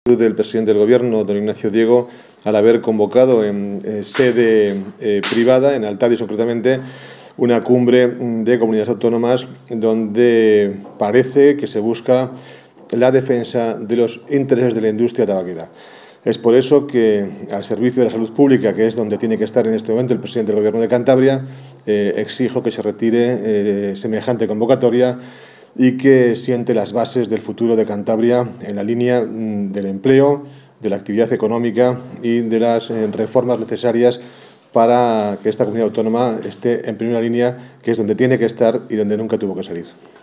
Del presidente del Gobierno, don Ignacio Diego, al haber convocado en sede privada, en Altadis concretamente, una cumbre de comunidades autónomas donde parece que se busca la defensa de los intereses de la industria tabaquera. Es por eso que al servicio de la salud pública, que es donde tiene que estar en este momento el presidente del Gobierno de Cantabria, exijo que se retire semejante convocatoria y que siente las bases del futuro de Cantabria en la línea del empleo, de la actividad económica y de las reformas necesarias para que esta comunidad autónoma esté en primera línea, que es donde tiene que estar y donde nunca tuvo que salir.